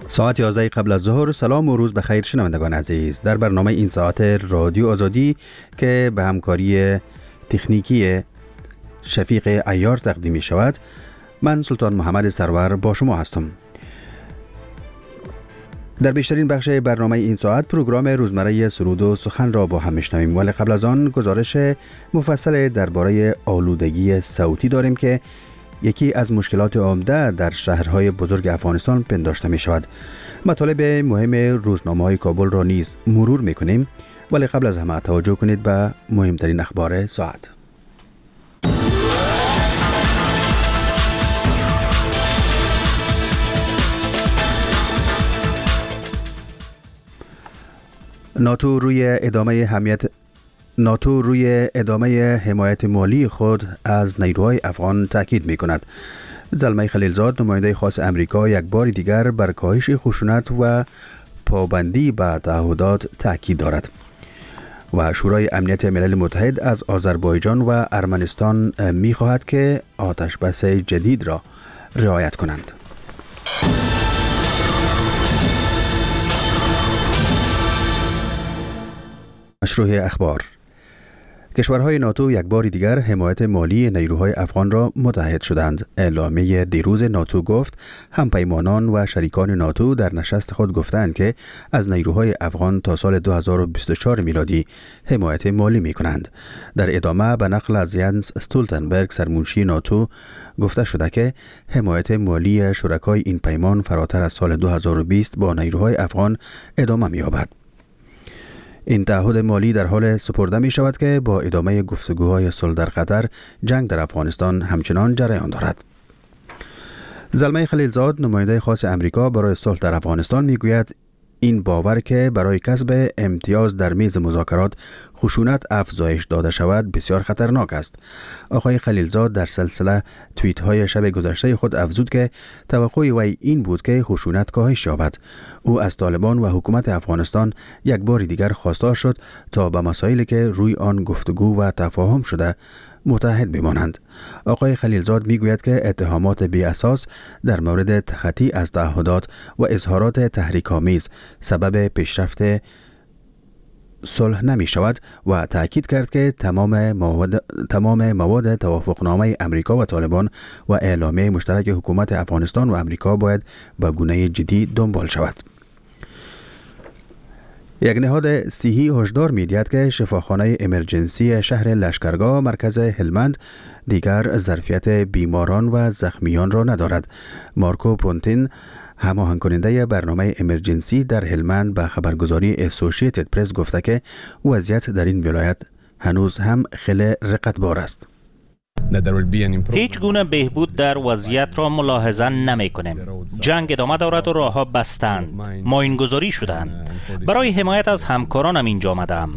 ساعت 11 قبل از ظهر. سلام و روز بخیر شنوندگان عزیز. در برنامه این ساعت رادیو آزادی که به همکاری تکنیکی شفیق عیار تقدیم می شود، من سلطان محمد سرور با شما هستم. در بیشترین بخش برنامه این ساعت پروگرام روزمره سرود و سخن را با هم میشنویم، ولی قبل از آن گزارش مفصل درباره آلودگی صوتی داریم که یکی از مشکلات عمده در شهرهای بزرگ افغانستان پنداشته می شود. مطالب مهم روزنامه‌های کابل را نیز مرور می کنیم، ولی قبل از همه توجه کنید به مهمترین اخبار ساعت. ناتو روی ادامه حمایت مالی خود از نیروهای افغان تاکید می کند. زلمه خلیلزاد، نماینده خاص امریکا، یک بار دیگر بر کاهش خشونت و پابندی به تعهدات تاکید دارد. و شورای امنیت ملل متحد از آذربایجان و ارمنستان می خواهد که آتش بس جدید را رعایت کنند. مشروع اخبار. کشورهای ناتو یک بار دیگر حمایت مالی نیروهای افغان را متحد شدند. اعلامیه دیروز ناتو گفت همپیمانان و شریکان ناتو در نشست خود گفتند که از نیروهای افغان تا سال 2024 میلادی حمایت مالی می کنند. در ادامه به نقل از ینس استولتنبرگ سرمنشی ناتو گفته شده که حمایت مالی شرکای این پیمان فراتر از سال 2020 با نیروهای افغان ادامه می یابد. این تعهد مالی در حال سپرده می شود که با ادامه گفتگوهای صلح در قطر جنگ در افغانستان همچنان جریان دارد. زلمه خلیلزاد، نماینده خاص امریکا برای صلح در افغانستان می گوید این باور که برای کسب امتیاز در میز مذاکرات خشونت افزایش داده شود بسیار خطرناک است. آقای خلیلزاد در سلسله توییت های شب گذشته خود افزود که توقع وی این بود که خشونت کاهش یابد. او از طالبان و حکومت افغانستان یک بار دیگر خواستار شد تا به مسائلی که روی آن گفتگو و تفاهم شده متحد بمانند. آقای خلیلزاد میگوید که اتهامات بی اساس در مورد تخطی از تعهدات و اظهارات تحریک‌آمیز سبب پیشرفت صلح نمی شود و تأکید کرد که تمام مواد توافقنامه امریکا و طالبان و اعلامیه مشترک حکومت افغانستان و امریکا باید به گونه جدی دنبال شود. یک نهاد صحی هشدار می‌دهد که شفاخانه امرجنسی شهر لشکرگاه مرکز هلمند دیگر ظرفیت بیماران و زخمیان را ندارد. مارکو پونتین، هماهنگ کننده برنامه امرجنسی در هلمند، به خبرگزاری اسوسییتد پرس گفته که وضعیت در این ولایت هنوز هم خیلی رقتبار است. هیچ گونه بهبود در وضعیت را ملاحظه نمی کنیم. جنگ ادامه دارد و راه‌ها بستند. ماینگذاری شدند. برای حمایت از همکارانم اینجا آمدم.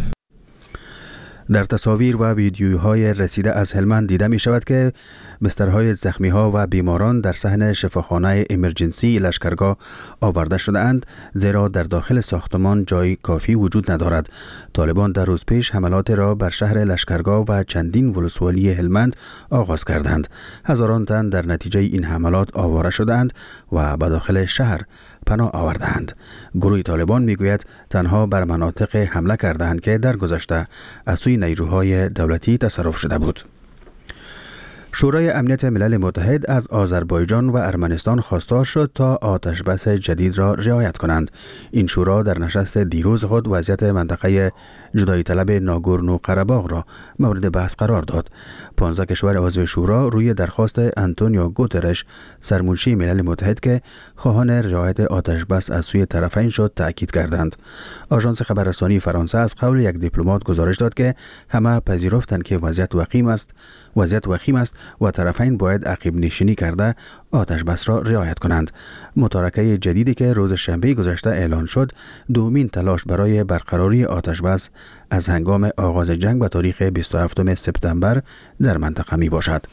در تصاویر و ویدیوهای رسیده از هلمند دیده می شود که بسترهای زخمی ها و بیماران در صحن شفاخانه امرجنسی لشکرگاه آورده شده اند، زیرا در داخل ساختمان جای کافی وجود ندارد. طالبان در روز پیش حملات را بر شهر لشکرگاه و چندین ولسوالی هلمند آغاز کردند. هزاران تن در نتیجه این حملات آواره شدند و به داخل شهر پناه آوردند. گروه طالبان میگوید تنها بر مناطق حمله کردند که در گذشته از سوی نیروهای دولتی تصرف شده بود. شورای امنیت ملل متحد از آذربایجان و ارمنستان خواستار شد تا آتش بس جدید را رعایت کنند. این شورا در نشست دیروز خود وضعیت منطقه جدایی طلب ناگورنو قره‌باغ را مورد بحث قرار داد. 15 کشور عضو شورا روی درخواست آنتونیو گوترش سرمنشی ملل متحد که خواهان رعایت آتش بس از سوی طرفین شد تأکید کردند. آژانس خبررسانی فرانسه از قول یک دیپلمات گزارش داد که همه پذیرفتند که وضعیت وخیم است و طرفین باید عقب نشینی کرده آتش بس را رعایت کنند. متارکه جدیدی که روز شنبه گذشته اعلان شد دومین تلاش برای برقراری آتش بس از هنگام آغاز جنگ به تاریخ 27 سپتامبر در منطقه می باشد.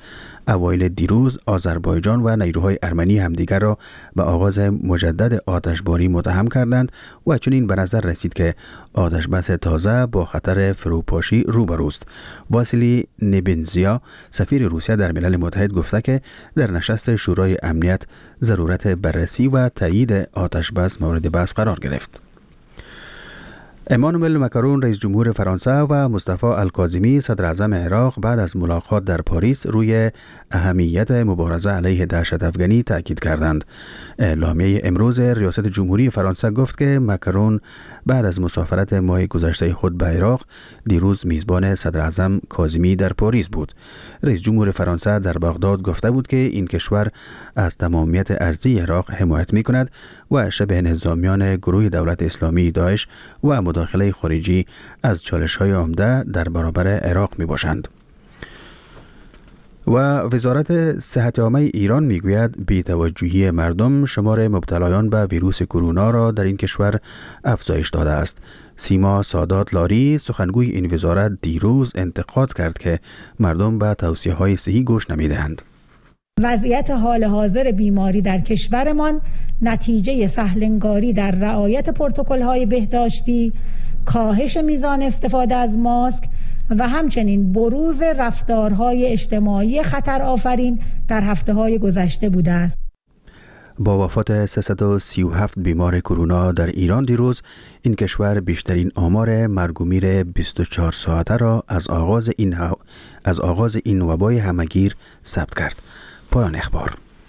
اوایل دیروز آذربایجان و نیروهای ارمنی همدیگر را به آغاز مجدد آتشباری متهم کردند و چنین به نظر رسید که آتشبس تازه با خطر فروپاشی روبروست. واسیلی نبنزیا سفیر روسیه در ملل متحد گفته که در نشست شورای امنیت ضرورت بررسی و تایید آتشبس مورد بحث قرار گرفت. امانوئل ماکرون رئیس جمهور فرانسه و مصطفی الکاظمی صدر اعظم عراق بعد از ملاقات در پاریس روی اهمیت مبارزه علیه دهشت افکنی تاکید کردند. اعلامیه امروز ریاست جمهوری فرانسه گفت که ماکرون بعد از مسافرت ماه گذشته خود به عراق دیروز میزبان صدر اعظم کاظمی در پاریس بود. رئیس جمهور فرانسه در بغداد گفته بود که این کشور از تمامیت ارضی عراق حمایت می‌کند و شبه نظامیان گروه دولت اسلامی داعش و مداخله خارجی از چالش‌های عمده در برابر عراق می‌باشند. و وزارت صحت عامه ایران میگوید بی‌توجهی مردم شمار مبتلایان به ویروس کرونا را در این کشور افزایش داده است. سیما سادات لاری سخنگوی این وزارت دیروز انتقاد کرد که مردم به توصیه‌های صحی گوش نمی‌دهند. وضعیت حال حاضر بیماری در کشورمان نتیجه سهل‌انگاری در رعایت پروتکل‌های بهداشتی، کاهش میزان استفاده از ماسک و همچنین بروز رفتارهای اجتماعی خطرآفرین در هفته‌های گذشته بوده است. با وفات 337 بیمار کرونا در ایران دیروز این کشور بیشترین آمار مرگ و میر 24 ساعته را از آغاز این وبای همه‌گیر ثبت کرد. پایان اخبار.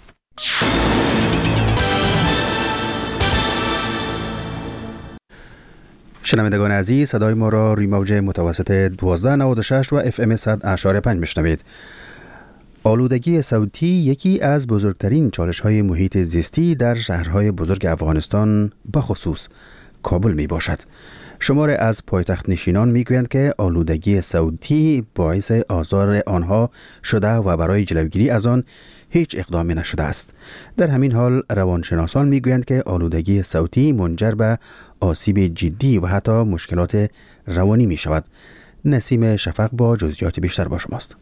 شنوندگان عزیز، صدای ما را روی موج متوسط 1296 و FM 100.5 میشنوید. آلودگی صوتی یکی از بزرگترین چالش‌های محیط زیستی در شهرهای بزرگ افغانستان بخصوص کابل می باشد. شمار از پایتخت نشینان میگویند که آلودگی صوتی باعث آزار آنها شده و برای جلوگیری از آن هیچ اقدامی نشده است. در همین حال روانشناسان میگویند که آلودگی صوتی منجر به آسیب جدی و حتی مشکلات روانی می شود. نسیم شفق با جزئیات بیشتر با شماست.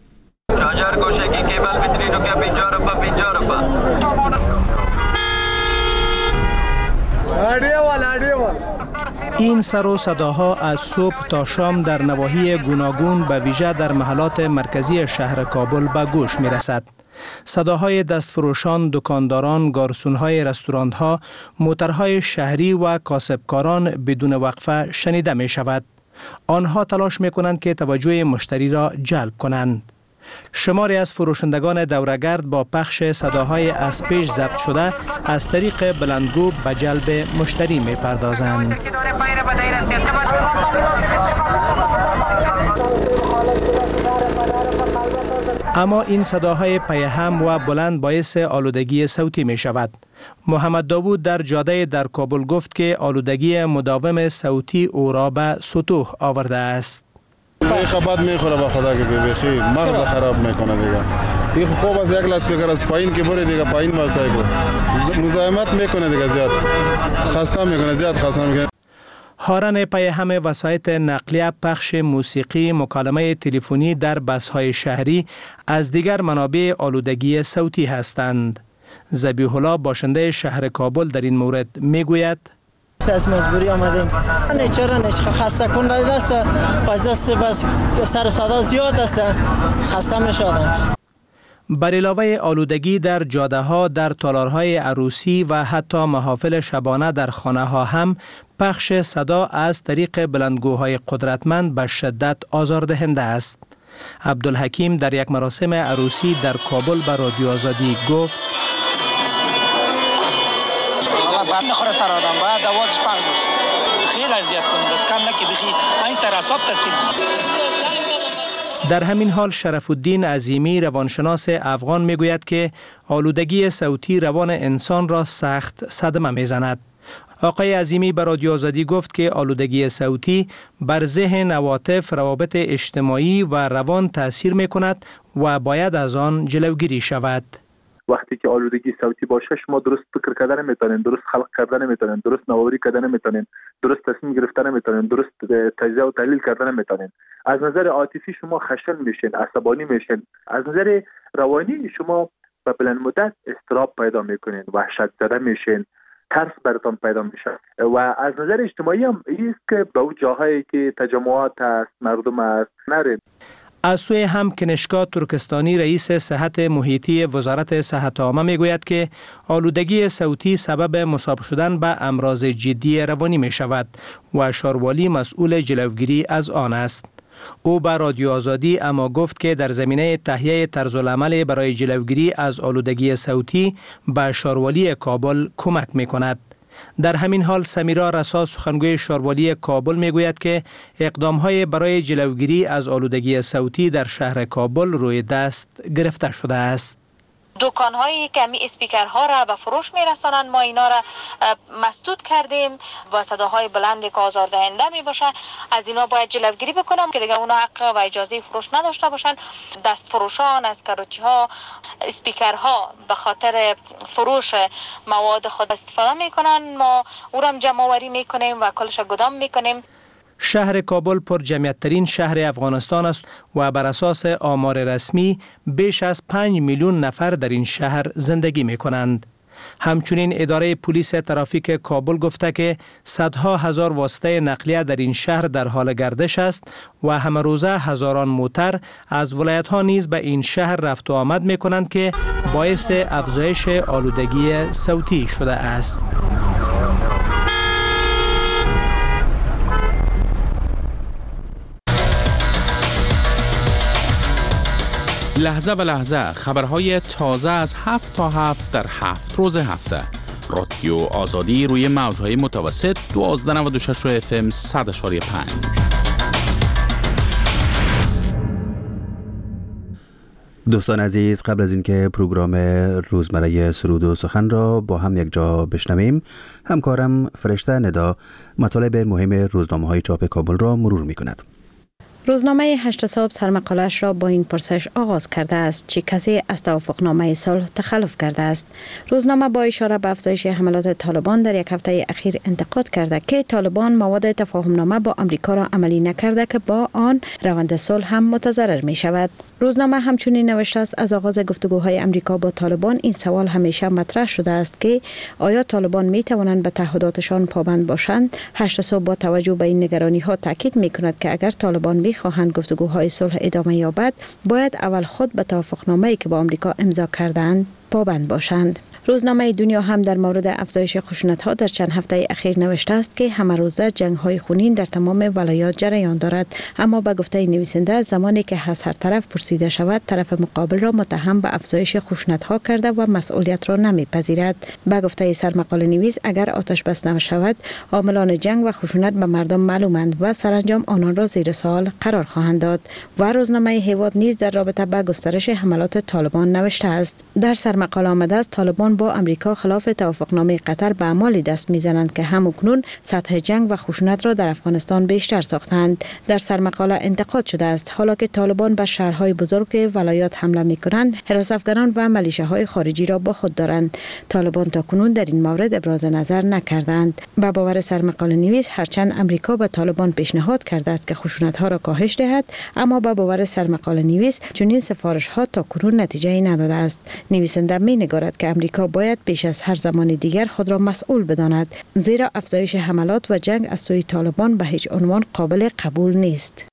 این سر و صداها از صبح تا شام در نواحی گوناگون به ویژه در محلات مرکزی شهر کابل به گوش می رسد. صداهای دستفروشان، دکانداران، گارسونهای رستوران‌ها، موترهای شهری و کاسبکاران بدون وقفه شنیده می شود. آنها تلاش می کنند که توجه مشتری را جلب کنند. شماری از فروشندگان دوره‌گرد با پخش صداهای از پیش ضبط شده از طریق بلندگو به جلب مشتری می پردازند. اما این صداهای پیهم و بلند باعث آلودگی صوتی می شود. محمد داوود در جاده در کابل گفت که آلودگی مداوم صوتی او را به سطوح آورده است. خبات میخوره با خدا که بخی مغز خراب میکنه دیگه. این خوب از یک لاسپیکر از پایین که بره دیگه پایین واسه مزاحمت میکنه دیگه، زیاد خسته میکنه، زیاد خسته میکنه. هارن پیهم وسایط نقلیه، پخش موسیقی، مکالمه تلفنی در بس‌های شهری از دیگر منابع آلودگی صوتی هستند. ذبیح الله باشنده شهر کابل در این مورد میگوید: از مجبوری آمدیم. چرا خسته کننده است، بس سر صدا زیاد است، خسته میشدم. بر علاوه آلودگی در جاده ها، در تالارهای عروسی و حتی محافل شبانه در خانه ها هم پخش صدا از طریق بلندگوهای قدرتمند به شدت آزاردهنده است. عبدالحکیم در یک مراسم عروسی در کابل به رادیو آزادی گفت: بعد نخوره سر آدم، باید دوازش پخش بشه. خیلی اذیت کننده است، کم نکی بخی این سر اعصاب تسید. در همین حال شرف الدین عظیمی روانشناس افغان میگوید که آلودگی صوتی روان انسان را سخت صدمه میزند. آقای عظیمی به رادیو آزادی گفت که آلودگی صوتی بر ذهن، عواطف، روابط اجتماعی و روان تأثیر میکند و باید از آن جلوگیری شود. وقتی که آلودگی صوتی باشه شما درست فکر کردن نمیتونین، درست خلق کردن نمیتونین، درست نوآوری کردن نمیتونین، درست تصمیم گرفتن نمیتونین، درست تجزیه و تحلیل کردن نمیتونین. از نظر عاطفی شما خشن میشین، عصبانی میشین. از نظر روانی شما به بلند مدت اضطراب پیدا میکنین، وحشت زده میشین، ترس براتون پیدا میشه. و از نظر اجتماعی هم است که به اون جاهایی که تجمعات است، مردم است نرین. از سوی هم کنشکا ترکستانی رئیس صحت محیطی وزارت صحت عامه میگوید که آلودگی صوتی سبب مصاب شدن به امراض جدی روانی می شود و شاروالی مسئول جلوگیری از آن است. او به رادیو آزادی اما گفت که در زمینه تهیه طرزالعمل برای جلوگیری از آلودگی صوتی به شاروالی کابل کمک می کند. در همین حال سمیرا رسا سخنگوی شاروالی کابل میگوید که اقدام‌های برای جلوگیری از آلودگی صوتی در شهر کابل روی دست گرفته شده است. دکان‌هایی که می اسپیکرها را به فروش می‌رسانند ما اینا را مسدود کردیم و صداهای بلند که آزاردهنده میباشند از اینا باید جلوگیری بکنم که دیگه اونا حق و اجازه فروش نداشته باشند. دست فروشان از کروچی‌ها اسپیکرها به خاطر فروش مواد خود استفاده میکنن، ما او را جمع آوری میکنیم و کلش گدام میکنیم. شهر کابل پر جمعیت ترین شهر افغانستان است و بر اساس آمار رسمی بیش از 5 میلیون نفر در این شهر زندگی می کنند. همچنین اداره پلیس ترافیک کابل گفته که صدها هزار واسطه نقلیه در این شهر در حال گردش است و همه روزه هزاران موتر از ولایت‌ها نیز به این شهر رفت و آمد می کنند که باعث افزایش آلودگی صوتی شده است. لحظه به لحظه خبرهای تازه از 7 تا 7 در 7 روز هفته. رادیو آزادی روی موجهای متوسط 1296 FM 100.5. دوستان عزیز، قبل از اینکه پروگرام روزمره سرود و سخن را با هم یک جا بشنویم، همکارم فرشته ندا مطالب مهم روزنامه‌های چاپ کابل را مرور می‌کند. روزنامه 8 صبح سرمقاله‌اش را با این پرسش آغاز کرده است: چه کسی از توافقنامه صلح تخلف کرده است؟ روزنامه با اشاره به افزایش حملات طالبان در یک هفته اخیر انتقاد کرده که طالبان مواد تفاهمنامه با آمریکا را عملی نکرده که با آن روند صلح هم متضرر می شود. روزنامه همچنین نوشته است: از آغاز گفتگوهای آمریکا با طالبان این سوال همیشه مطرح شده است که آیا طالبان می توانند به تعهداتشان پابند باشند؟ 8 صبح با توجه به این نگرانی‌ها تاکید می کند که اگر طالبان خواهند گفتگوهای صلح ادامه یابد، باید اول خود به توافقنامه‌ای که با آمریکا امضا کردند پابند باشند. روزنامه دنیا هم در مورد افزایش خشونت‌ها در چند هفته اخیر نوشته است که همه روزه جنگ‌های خونین در تمام ولایات جریان دارد، اما به گفته نویسنده زمانی که از هر طرف پرسیده شود طرف مقابل را متهم به افزایش خشونت‌ها کرده و مسئولیت را نمی‌پذیرد. به گفته سرمقاله نویس اگر آتش بس نشود عاملان جنگ و خشونت به مردم معلومند و سرانجام آنان را زیر سوال قرار خواهند داد. و روزنامه هیواد نیز در رابطه با گسترش حملات طالبان نوشته است: در سرمقاله آمده است طالبان با آمریکا خلاف توافقنامه قطر به اعمالی دست میزنند که همکنون سطح جنگ و خشونت را در افغانستان بیشتر ساختند. در سرمقاله انتقاد شده است حالا که طالبان به شهرهای بزرگ ولایات حمله میکنند، حراس افغانان و ملیشه‌های خارجی را با خود دارند. طالبان تاکنون در این مورد ابراز نظر نکردند. به باور سرمقاله نویس هرچند آمریکا به طالبان پیشنهاد کرده است که خشونت‌ها را کاهش دهد، اما به باور سرمقاله نویس چنین سفارش‌ها تاکنون نتیجه نداده است. نویسنده می‌نگارد که آمریکا باید بیش از هر زمان دیگر خود را مسئول بداند، زیرا افزایش حملات و جنگ از سوی طالبان به هیچ عنوان قابل قبول نیست.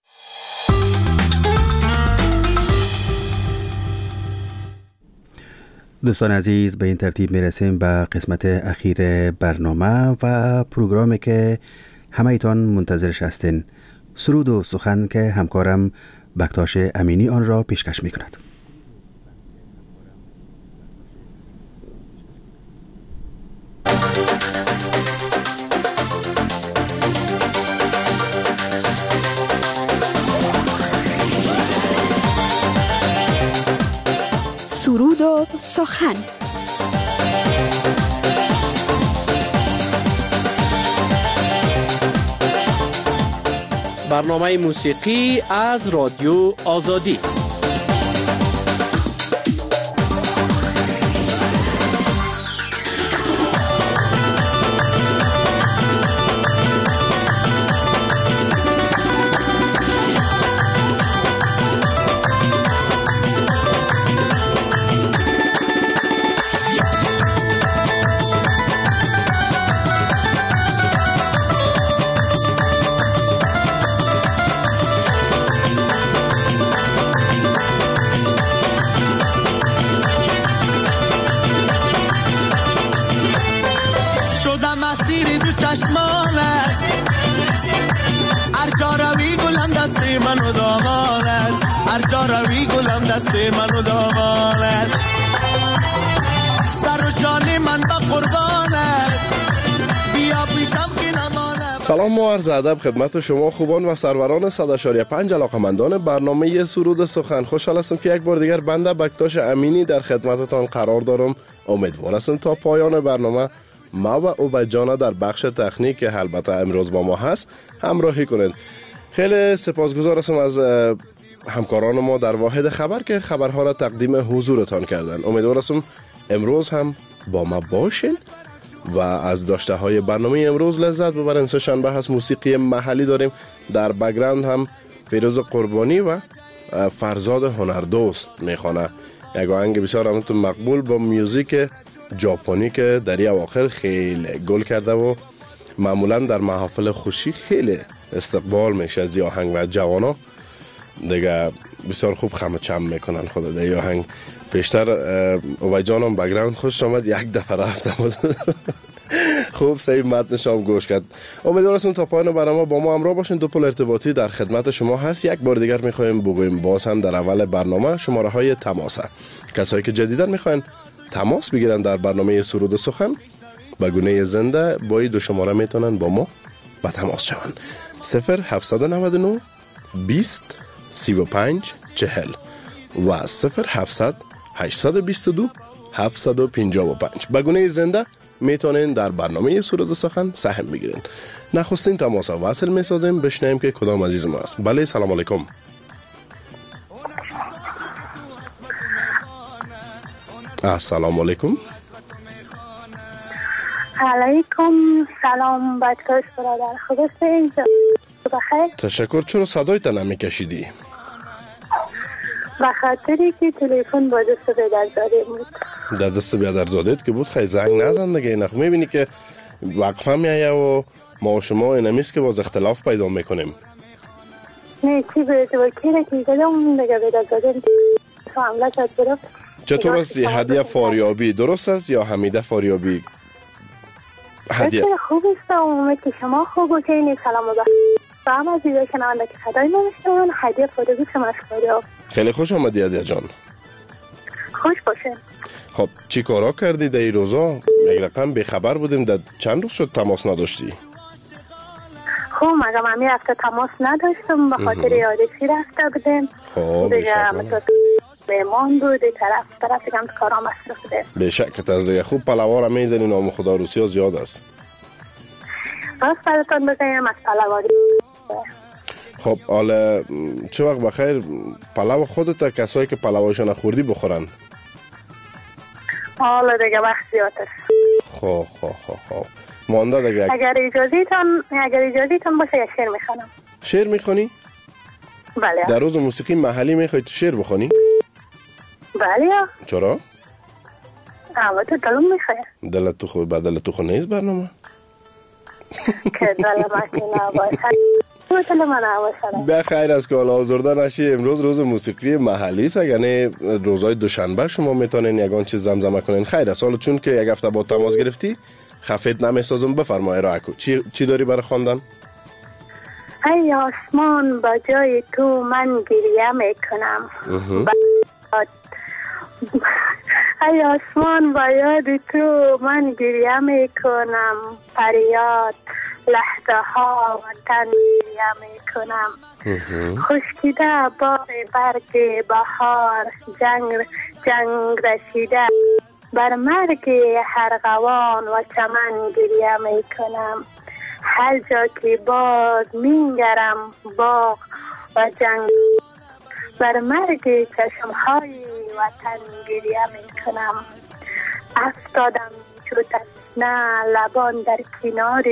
دوستان عزیز، به این ترتیب میرسیم به قسمت اخیر برنامه و پروگرامی که همه ایتان منتظرش هستین، سرود و سخن که همکارم بکتاش امینی آن را پیشکش میکند. سرود و سخن. برنامه موسیقی از رادیو آزادی. کجا روی گلم دست منو دامانت سر و جان من با قربانت بیا پیشم که نمانم. سلام و عرض ادب خدمت شما خوبان و سروران 100.5 علاقمندان برنامه سرود سخن. خوشحال هستم که یک بار دیگر بنده بکتاش امینی در خدمتتان قرار دارم. امیدوار هستم تا پایان برنامه ما و عبید جان در بخش تکنیک که البته امروز با ما هست همراهی کنید. خیلی سپاسگزار هستم از همکاران ما در واحد خبر که خبرها را تقدیم حضورتان کردن. امیدوار هستم امروز هم با ما باشین و از داشته های برنامه امروز لذت ببرین. سه‌شنبه هست، موسیقی محلی داریم، در بک‌گراند هم فیروز قربانی و فرزاد هنردوست میخوانه یک آهنگ بسیار همتون مقبول با میوزیک ژاپنی که در اواخر خیلی گل کرده و معمولا در محافل خوشی خیلی استقبال میشه از این آهنگ و جوانا دیگه بسیار خوب خم چم میکنن. خدا در این آهنگ پیشتر عبید جانم بک‌گراند خوش آمد، یک دفعه رفتم خوب صحیح متنش هم گوش کرد. امیدوار هستم تا پایان برنامه با ما همراه باشین. دو پل ارتباطی در خدمت شما هست. یک بار دیگر میخوایم بگویم باز هم در اول برنامه شماره های تماسه. کسایی که جدیدن میخواین تماس بگیرن در برنامه سرود سخن به گونه زنده با این دو شماره میتونن با ما به تماس شون. 0799 20 35 40 و 0700 822 755 به گونه زنده میتونین در برنامه سرود سخن سهم بگیرین. نخستین تماس وصل میسازیم، بشنویم که کدام عزیز ما است. بله، سلام علیکم. السلام علیکم. علیکم سلام بچه‌ها برادر، خوب هستین؟ بخیر. تشکر. چرا صدایت نمیکشیدی؟ به خاطری که تلفن با دست بیدرزاده بود. در دست بیدرزادهت که بود خیلی زنگ نزن دیگه. اینخ میبینی که وقفه میایه و ما و شما اینمیست که باز اختلاف پیدا میکنیم. نه چی باید وکیره که دادم دیگه بیدرزاده حمله شد برو. چطور است هدیه فاریابی درست است یا حمیده فاریابی هدیه؟ خوب است و اومد که شما خوب و که اینی سلام و با هم از دیگه شنونده که خدای نمیشتون هدیه فاریابی شما فاریاب. خیلی خوش آمدی هدیه جان. خوش باشین. خب چی کارا کردی در این روزا؟ یک رقم بیخبر بودیم. در چند روز شد تماس نداشتی؟ خب مگه من هفته تماس نداشتم به خاطر یادشی رفته بودیم. خب دیگه مهمان بود طرف دیگه هم کارا مصرف بودیم. بشکت از دیگه خوب پلوار هم میزنی. نام خدا روسی ها زیاد است. بس براتون بگیم از پلواری. خب حالا چه وقت بخیر پلو خودت کسایی که پلوایشو نخوردی بخورن؟ حالا دیگه وقت زیاد است. خب مانده دیگه. اگر اجازیتون باشه یه شعر میخوانم. شعر میخوانی؟ بله. در روز موسیقی محلی میخوای تو شعر بخوانی؟ بله. چرا؟ اما تو دلم میخواه. دلت تو خو نیست برنامه؟ که دلم اکی نباشه به خیر از که حالا آزرده نشی. امروز روز موسیقی محلی است، یعنی روزهای دوشنبه شما میتونین یگان چیز زمزمه کنین. خیر است. حالا چون که یک هفته با تماس گرفتی خفیت نمیسازم، بفرمای را اکو. چی داری برای خواندن؟ ای آسمان با جای تو من گریه میکنم. ای آسمان با یاد تو من گریه میکنم. فریاد لحظه ها وطن گریه میکنم. خشکیده بار برگ بهار جنگ رسیده بر مرگ ارغوان و چمن گریه میکنم. هر جا که باز مینگرم باغ و جنگ بر مرگ چشمهای وطن گریه میکنم. افتادم چو تشنه لبان در کنار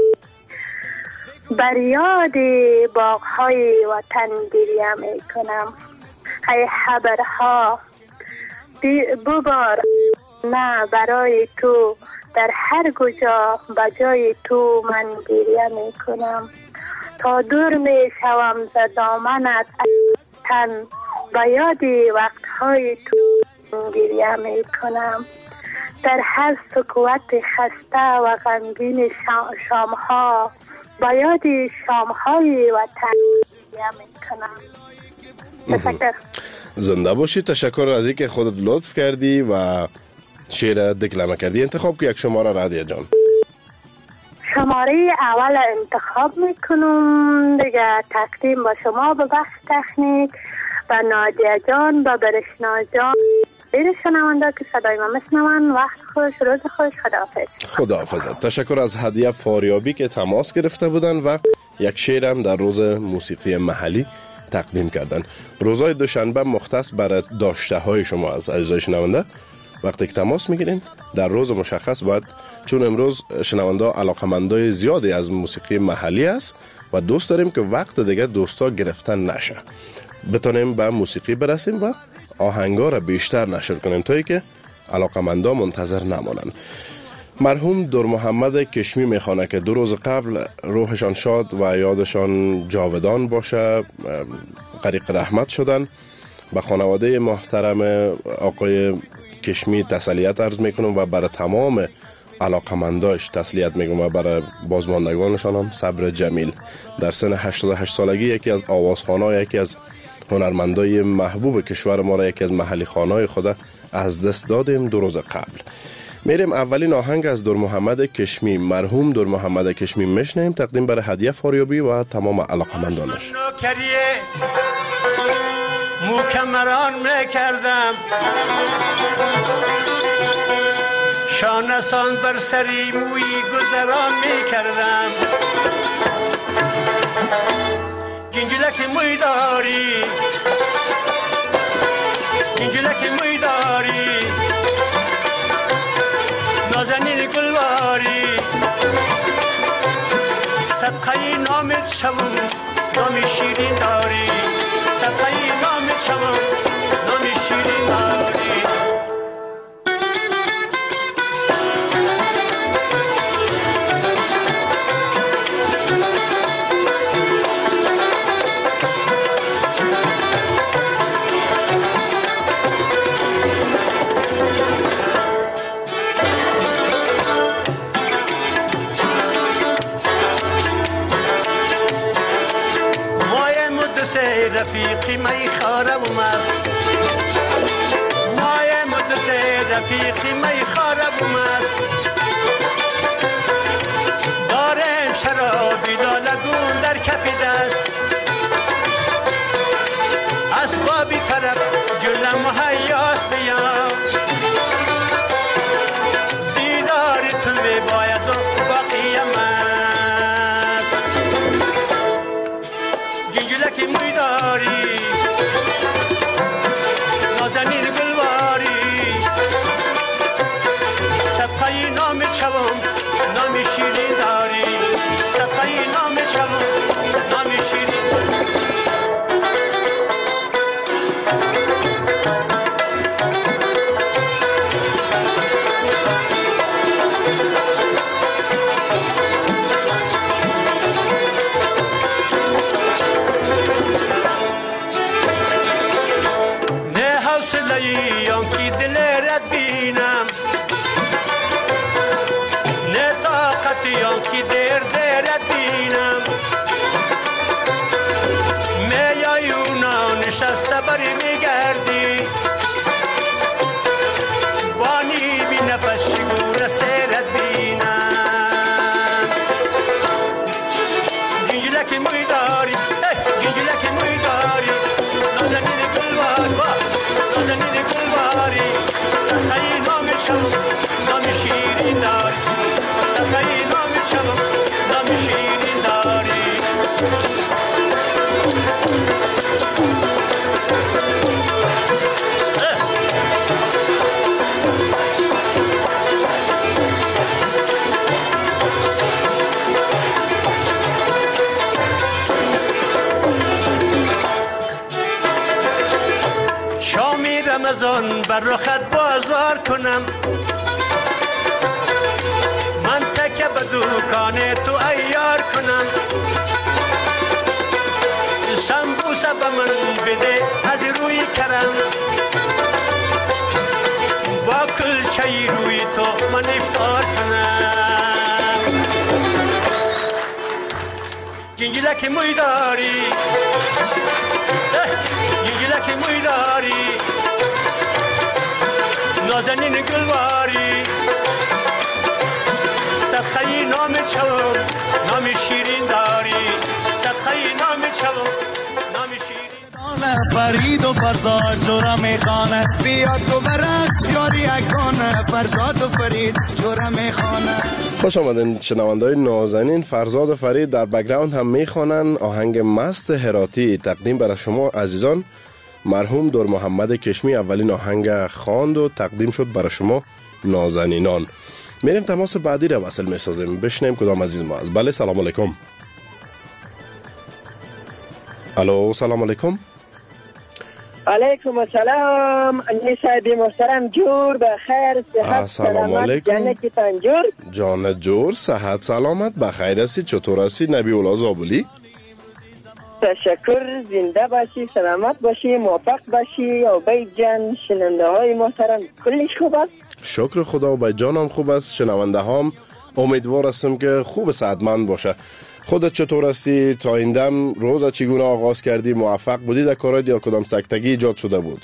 بر یاد باغهای وطن گریه میکنم. ای خبرها ببار نه برای تو در هر کجا بجای تو من گریه میکنم. تا دور میشوم ز دامنت تن به یاد وقتهای تو گریه میکنم. در هر سکوت خسته و غمگین شامها به یاد شامهای وطن گریه میکنم. تشکر. زنده باشی. تشکر از اینکه خودت لطف کردی و شعر دکلمه کردی. انتخاب که یک شماره رادیه جان. شماره اول انتخاب میکنم دیگه، تقدیم با شما به بخش تکنیک و نادیه جان و برشنا جان، این شنونده که صدای ما میشنون. وقت خوش، روز خوش، خداحافظ. خداحافظ. تشکر از هدیه فاریابی که تماس گرفته بودن و یک شعرم در روز موسیقی محلی تقدیم کردن. روزهای دوشنبه مختص برای داشته های شما از عزیزای شنونده. وقتی که تماس میگیرین در روز مشخص باید، چون امروز شنونده علاقمندای زیادی از موسیقی محلی است و دوست داریم که وقت دیگه دوستا گرفتن نشه، بتونیم به موسیقی برسیم و آهنگا را بیشتر نشر کنیم تا که علاقمندا منتظر نمانن. مرحوم دور محمد کشمی میخوانه که 2 روز قبل روحشان شاد و یادشان جاودان باشه، غریق رحمت شدن. به خانواده محترم آقای کشمی تسلیت عرض میکنم و برای تمام علاقمنداش تسلیت میگم و برای بازماندگانشان هم صبر جمیل. در سن 88 سالگی یکی از آوازخوان‌ها، یکی از هنرمندای محبوب کشور ما را، یکی از محلی خوان‌های خود از دست دادیم 2 روز قبل. میریم اولین آهنگ از دور محمد کشمی، مرحوم دور محمد کشمی میشنیم، تقدیم برای هدیه فاریابی و تمام علاقمندانش. مکمران میکردم، شانسان بر سری موی گذران میکردم. گنجلک موی داری، گنجلک موی داری، نازنین گلواری، صدقه نامت شوم، نام شیرین داری، صدقه نامت شوم، نام شیرین داری. رفیقی می خارم است، مای مدت رفیقی می خارم است. دارم شرابی دالگون در کف دست، اسبابی طرف جلم مهیاست بیام. دیداری تو می باید و باقیم است. گنجلکی موی داری، نازنین گلواری، صدقه نامت شوم، نام شیرین داری، صدقه نامت شوم، نام شیرین. یانکی دل رد بینم، نه طاقت یانکی درد بینم. میایونا نشسته بری میگردی، بانی بی نفس شگون سیرت بینم. گنجلک موی داری، گنجلک موی داری، نازنین گلوار، نازنین گلواری، صدقه نامت شوم، نام شیرین داری، صدقه نامت شوم، نام شیرین داری. شامی رمضان بر رخت بازار کنم، من تکه به دوکان تو ایار کنم. سمبوسه به من بده از روی کرم، با کلچه روی تو من افطار کنم. جنجلک موی داری جنجلک موی داری نازنین گلواری صدقه نام چلم نام شیرین داری صدقه نام چلم نام شیرین فرید و فرزاد جورا میخانه بیاد تو برقص یاری اکانه فرزاد و فرید جورا میخانه. خوش آمدین شنونده‌های نازنین. فرزاد و فرید در بک‌گراند هم میخوانن آهنگ مست هراتی تقدیم برای شما عزیزان. مرحوم دور محمد کشمی اولین آهنگ خواند و تقدیم شد برای شما نازنینان. میریم تماس بعدی را وصل میسازیم. بشنیم کدام عزیز ما است. بله سلام علیکم. الو سلام علیکم. علیکم السلام. انی صاحب محترم جور بخیر صحت سلامت جنتی تنجور جان جور صحت سلامت بخیر هستی. چطور هستی نبی الله زابلی؟ تشکر. زنده باشی سلامت باشی موفق باشی و بی جان شنونده های محترم کلش خوب است. شکر خدا و بی جانم خوب است. شنونده هم امیدوار هستم که خوب صحتمند باشه. خودت چطور هستی؟ تا این دم روز چگونه آغاز کردی؟ موفق بودی در کارات یا کدام سکتگی ایجاد شده بود؟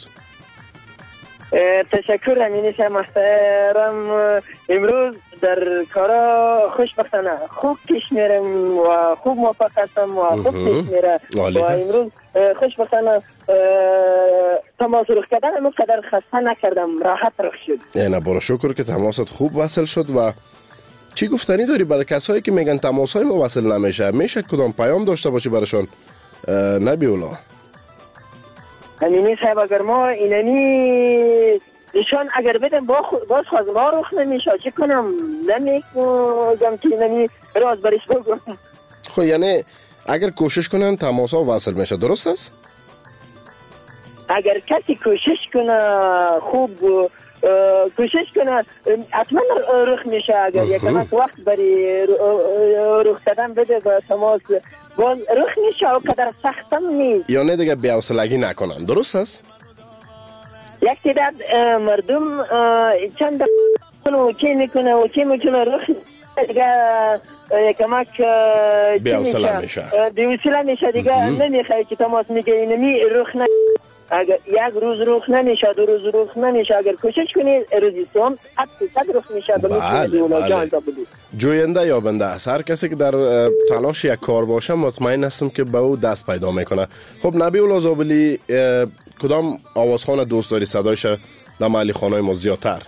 تشکر امینی صاحب محترم. امروز در کارا خوشبختانه خوب پیش میرم و خوب موفق هستم و خوب پیش میره و امروز خوشبختانه تماس رخ کردن امروز قدر خسته نکردم، راحت رخ شد. نه برو شکر که تماست خوب وصل شد. و چی گفتنی داری برای کسایی که میگن تماسای ما وصل نمیشه؟ میشه کدام پیام داشته باشی براشون نبی الله؟ امینی صاحب اگر ما اینمی نشان اگر بدم باز خواهد ما رخ نمیشه چی کنم؟ نمیگم که اینمی راز برش بگم. خب یعنی اگر کوشش کنن تماسا وصل میشه، درست است؟ اگر کسی کوشش کنه خوب کوشش کنه حتما رخ میشه. اگر یک وقت برای رخ دادن بده به تماس باز رخ میشه و قدر سختم نیست. یا نه دیگه بی‌حوصلگی نکنن، درست است؟ یک تعداد مردم چند اوکی میکنه رخ دیگه کمک بی‌حوصله میشه دیگه نمیخواد که تماس میگه اینمی رخ نه. اگر یک روز رخ نمیشه دو روز رخ نمیشه اگر کوشش کنید روزی سوم 100% رخ میشه. بله. جوینده یا بنده است. هر کسی که در تلاش یک کار باشه مطمئن هستم که به او دست پیدا میکنه. خب نبی الله زابلی کدام آوازخوان دوست داری صدایش در محلی خانه ما زیادتر؟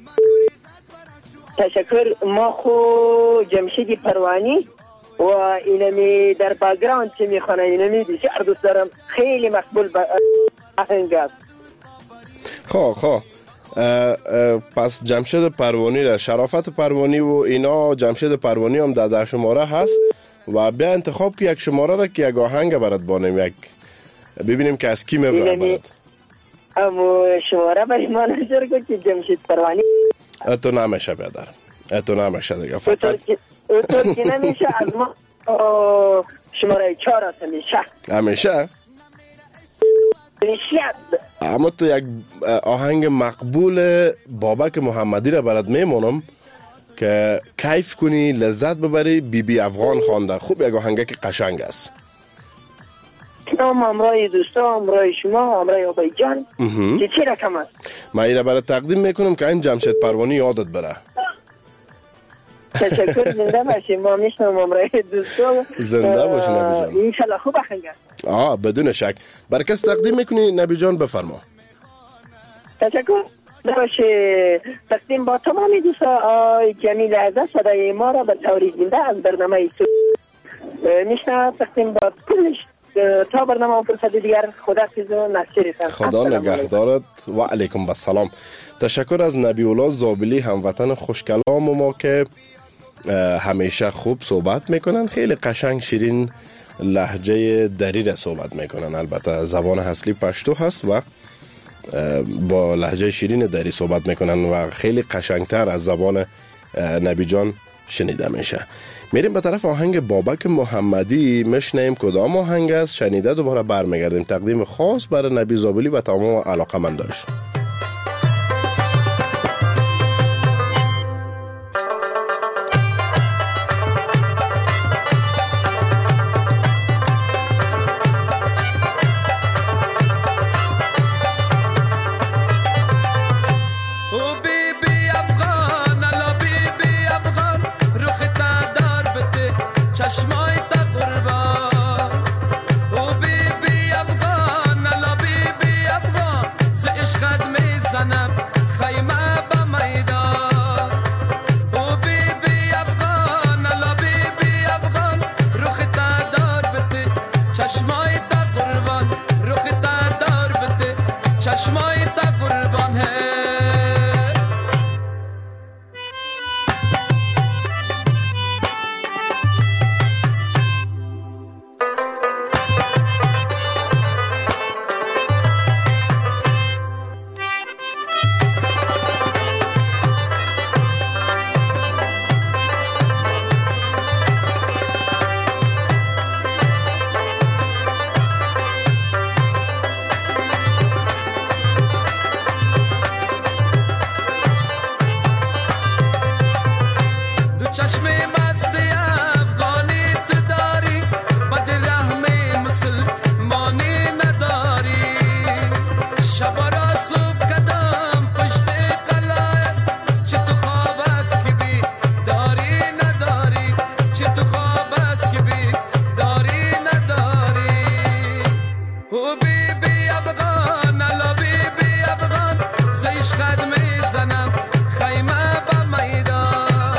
تشکر. ما خو جمشید پروانی و اینمی در بک‌گراند چه میخونه اینمی بسیار دوست دارم. خیلی مقبول آهنگ است. خب پس جمشید پروانی را شرافت پروانی و اینا جمشید پروانی هم در شماره هست و بیا انتخاب که یک شماره را که یک آهنگ برات بانیم یک ببینیم که از کی میبره برات. اما شماره برای ما نشر کن که جمشید پروانی تو نمیشه بیادر تو نمیشه دیگه فقط اطور که نمیشه از ما شماره 4 هست همیشه اما تو یک آهنگ مقبول بابک محمدی را برات میمونم که کیف کنی لذت ببری. بی افغان خوانده خوب یک آهنگ که قشنگ است. نام امرای دوستا امرای شما امرای آبای جان چی رقم است؟ من این را برات تقدیم میکنم که این جمشید پروانی یادت بره. تشکر. زنده باشی. ما میشنم امرای دوستا. زنده باشی نبی جان. انشالله خوب آهنگ است. بدون شک. برای کس تقدیم میکنی نبی جان بفرما. تشکر. باشه تقدیم با تمامی دوستا جمیل عزیز صدای ما را به طور زنده از برنامه میشنم. تقدیم با کلش تا برنامه فرصت دیگر خدا حافظ و نصیرتان. خدا نگهدارت و علیکم السلام. تشکر از نبی الله زابلی هموطن خوشکلام ما که همیشه خوب صحبت میکنن. خیلی قشنگ شیرین لهجه دری را صحبت میکنن. البته زبان اصلی پشتو هست و با لهجه شیرین دری صحبت میکنن و خیلی قشنگتر از زبان نبی جان شنیده میشه. میریم به طرف آهنگ بابک محمدی. میشنیم کدام آهنگ است؟ شنیده دوباره برمیگردیم. تقدیم خاص برای نبی زابلی و تمام علاقه‌مندانش. قربان او بی بی افغان الا بی بی افغان ز عشقت میزنم خیمه به میدان او بی بی افغان الا بی بی افغان رخ تا دار بده چشمای تا قربان رخ تا دار بده چشمای تا قربان ہے چشم مست افغانی تو داری بد رحم مسلمانی نداری شب را صبح کدام پشت قلعه چه تو خواب است که بی داری نداری چه تو خواب است که بی داری نداری او بی بی افغان الا بی بی افغان ز عشقت میزنم خیمه به میدان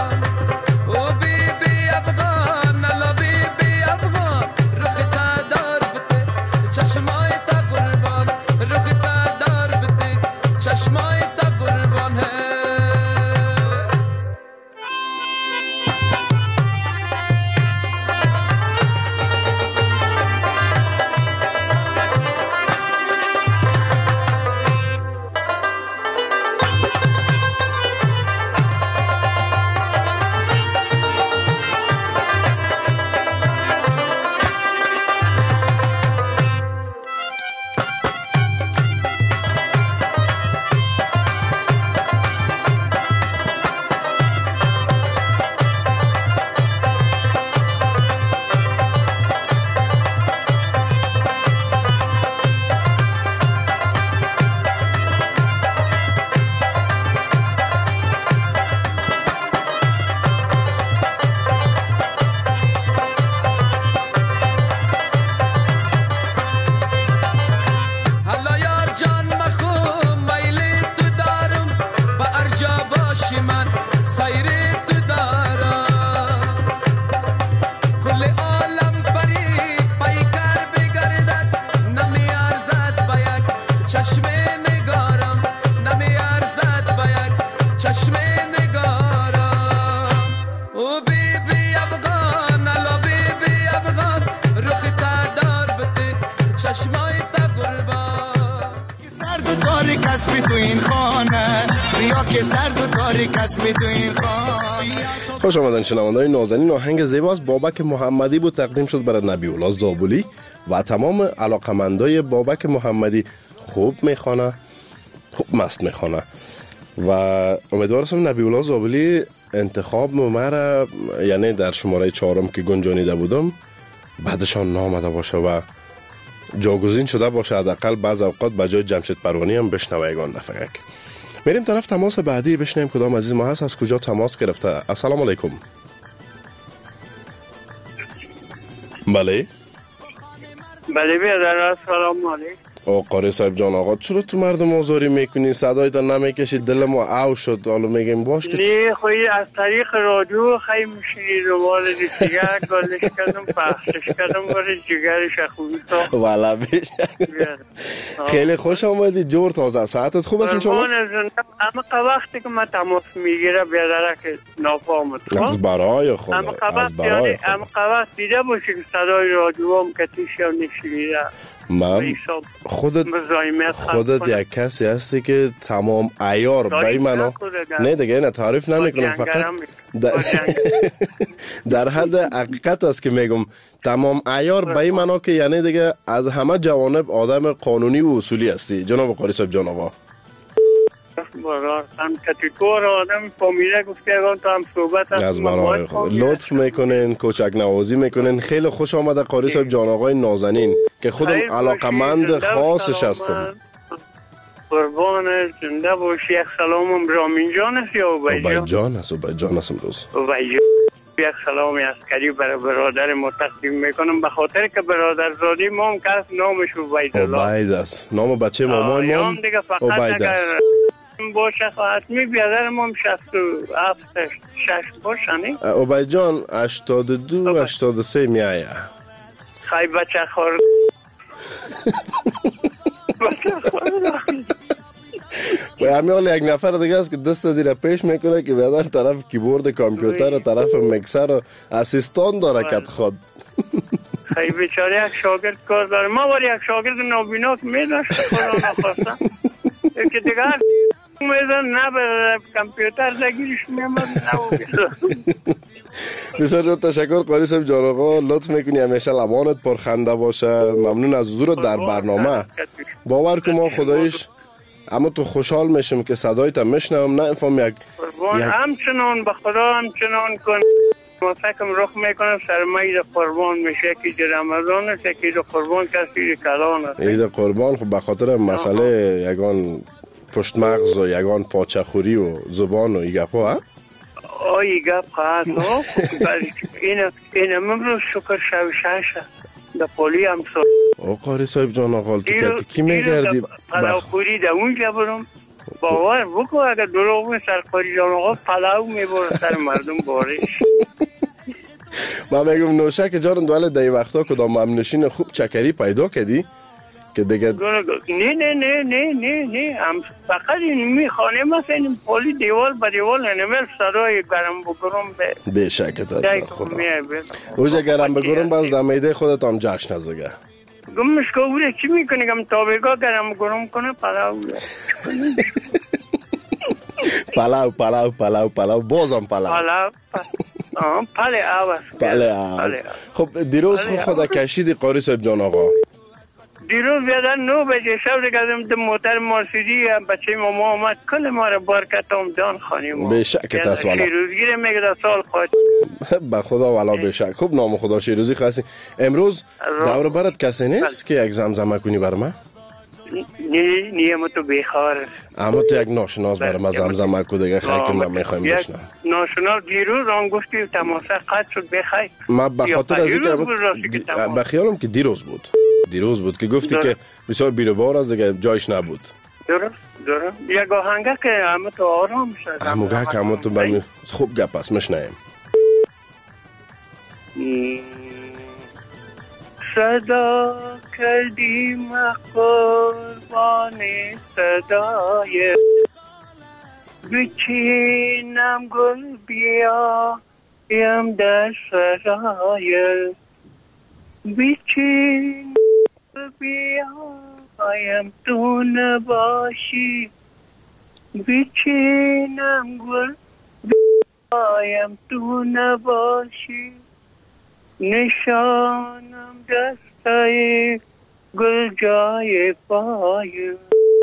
خوش آمدن شنونده‌های نازنین. آهنگ زیباست بابک محمدی بود، تقدیم شد برای نبی الله زابلی و تمام علاقمندای بابک محمدی. خوب میخوانه، خوب مست میخوانه و امیدوارم نبی الله زابلی انتخاب مرا یعنی در شماره 4 که گنجانیده بودم بعدشان نامده باشه و جاگزین شده باشه، حداقل بعض اوقات به جای جمشید پروانی هم بشنویگان دفعه. میریم طرف تماس بعدی بشنیم کدام عزیز ما هست، از کجا تماس گرفته. السلام علیکم. بله بله بیادر سلام علیکم. قاری صاحب جان آقا چرا تو مردم آزاری میکنی؟ صدای تا نمیکشی، دل ما او شد. حالا میگیم باش که نه خوی از طریق رادیو خیلی میشینی روال دیگه گالش کردم پخشش کردم برای جگرش خوبی تا والا بیش. خیلی خوش آمدی جور تازه. ساعتت خوب است انشالله؟ اما وقتی که من تماس میگیره بیادره که نافامت از برای خدا، از برای خدا. اما وقت دیده باشی که صدای رادیو هم کتیش هم نشیده من خودت یک کسی هستی که تمام عیار بای منو نه دیگه نه تعریف نمیکنم، فقط در حد حقیقت است که میگم تمام عیار بای منو که یعنی دیگه از همه جوانب آدم قانونی و اصولی هستی جناب قاری صاحب جان آقا. هم کتیکور آدم فامیله گفته تو هم صحبت هست از برای لطف میکنین، کوچک نوازی میکنین. خیلی خوش آمده قاری صاحب جان آقای نازنین که خودم علاقمند خاصش هستم. قربان زنده باشی. یک سلامم رامین جان است یا عبید جان؟ عبید جان است، عبید جان است امروز. عبید یک سلام عسکری برای برادر ما تقدیم میکنم، به خاطر که برادرزاده ما که نامش عبیدالله است. نام بچه مامان ما دیگه فقط اگر باشه حتمی بیادر ما 67 6 باشه نه عبید جان 82 83 میایه. خیلی بچه خور و همین حال یک نفر دیگه است که دست زیر پیش میکنه که بیادر طرف کیبورد کامپیوتر و طرف میکسر و اسیستان داره کت خود. خیلی بیچاره یک شاگرد کار داره. ما بار یک شاگرد نابینا که میداشت خدا نخواستم که دیگه میدن نه به کامپیوتر دگیرش میامد نه. بسیار جان تشکر قاری صاحب جان آقا، لطف میکنی همیشه لبانت پرخنده باشه. ممنون از حضورت در برنامه. باور کن ما خدایش اما تو خوشحال میشم که صدایت میشنوم. نه افهم یک همچنان به خدا همچنان کن. ما فکرم رخ میکنم سرمایه قربان میشه که رمضان است که قربان کسی کلان است. عید قربان خب به خاطر مسئله یگان پشت مغز و یگان پاچه خوری و زبان و ایگپا ها؟ آی گپ خواهد این امروز شکر شوشش در پولی هم سا او قاری صاحب جان آقا تو کی میگردی؟ پلاو خوری در اونجا برم باور بکو اگر دروغ سرکاری جان آقا پلاو میبره سر مردم بارش. من میگم نوشک جان دوال دای وقتا کدام امنشین خوب چکری پیدا کردی؟ که دیگه نه هم فقط این میخوانه مثلا این پولی دیوال با دیوال نمیل صدای گرم بگرم به شکت از خدا اوجه گرم بگرم باز در میده خودت هم جشن از دیگه گمش که اوره چی میکنی گم تابگاه گرم گرم کنه پلاو بازم پلاو خب دیروز خدا کشیدی قاری صاحب جان آقا؟ دیروز بیادر 9 بجه شب دیگه در موتر مرسیدی بچه ماما آمد کل ما را بارکت آمدان خانیم به شکت است والا شیروزگیر میگه در سال خواهد به خدا والا به شک. خوب نام خدا شیروزی خواستی. امروز دور برات کسی نیست که یک زمزمه کنی بر من؟ نه اما تو بیخار اما تو یک ناشناس بر من زمزمه کو دیگه خیلی که من میخوایم بشنم. ناشناس دیروز آن گفتی تماسه قد شد بخیر. من به خاطر از اینکه به خیالم که دیروز بود که گفتی که بسیار بیروبار از دیگه جایش نبود. درست یک آهنگه که همه تو آرام شد هموگه که همه تو بمی خوب گپ است مشنیم. صدا کردیم قربان صدای بچینم گل بیایم در سرای بچین بیایم تو نباشی بچینم گل بیایم تو نباشی نشانم دستای گل جای پای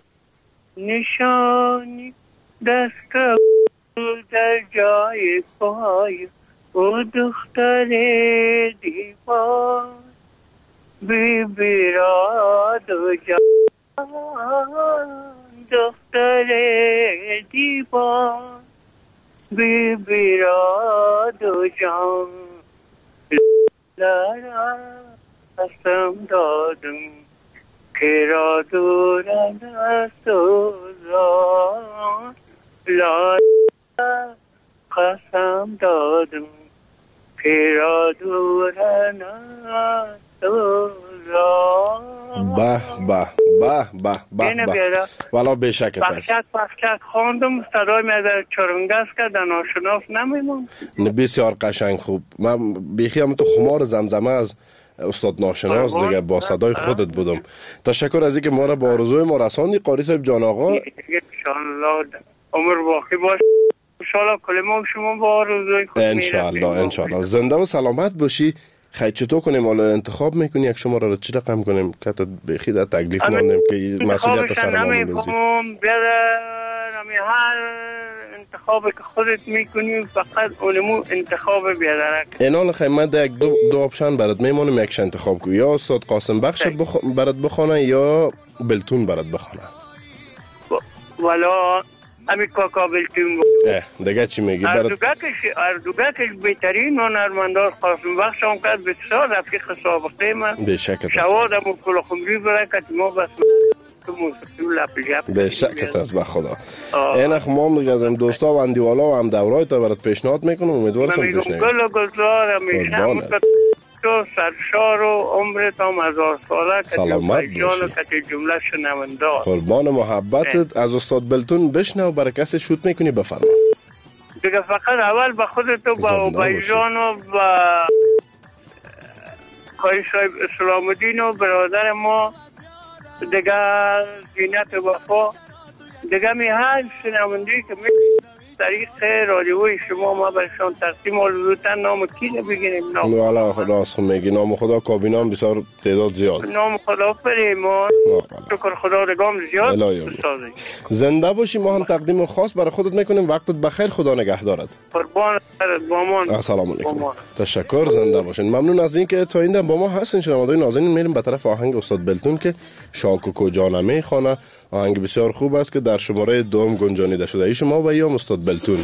نشانی دست گل در جای پای او دختر دیوان بی بیراد و جان دختر دیوان بی بیراد و جان لارا قسم دادم که را دورن سوزان لارا قسم دادم که را دورن والا به شکت است. پخشک خواندم صدای من در چرنگس که در ناشناس نمیمون. بسیار قشنگ خوب. من بیخی هم تو خمار زمزمه از استاد ناشناس دیگه با صدای خودت بودم. تشکر از اینکه ما را با آرزوی ما رساندی قاری صاحب جان آقا. انشالله عمر باقی باش. انشالله کل ما شما با آرزوی خود انشالله زنده و سلامت باشی. خیلی چطور کنیم حالا انتخاب میکنی یک شما را چی رقم کنیم که تا بخی در تکلیف ماندیم که مسئولیت سر ما بزید هر انتخابی که خودت میکنیم فقط اونمو انتخاب بیادرک اینال خیلی من در یک دو آپشن برات میمانم یکش انتخاب کنی یا استاد قاسم بخش برات بخونه یا بلتون برات بخونه والا امی کاکا بلتون دیگه چی میگی؟ اردوگاکش بهترین هنرمندان قاسم بخش هم کرد، بسیار رفیق سابقه من. به شک شوادم و کل خمری برکت ما بس به شکت است به خدا. اینخ ما هم دیگه از این دوستا و اندیوالا و هم دورای تا برات پیشنهاد میکنم، امیدوارم بشنویم. گل و گلزار همیشه تو سرشار و عمرت هم 1000 ساله سلامت باشی. کتی جمله شنوندار قربان محبتت. از استاد بلتون بشنو، برای کسی شوت میکنی بفرما. دیگه فقط اول به خودت و با بیجان و با قاری صاحب اسلام الدین و برادر ما دیگه زینت وفا دیگه می هر شنوندی که می طریق رادیوی شما ما برشان تقسیم آلودتن نام کی نبگیریم؟ والا راست میگی، نام خدا کابینا هم بسیار تعداد زیاد. نام خدا فریمان شکر خدا رگام زیاد بسازی. زنده باشی. ما هم تقدیم خاص برای خودت میکنیم. وقتت بخیر، خدا نگهدارت. قربان بامان. السلام علیکم. تشکر، زنده باشین. ممنون از اینکه تا این دم با ما هستین. شنوندگان نازنین، میریم به طرف آهنگ استاد بلتون که شاکوکو جانمه خانه. آهنگ بسیار خوب است که در شماره دوم گنجانیده شده. ای شما و یا استاد بلتون.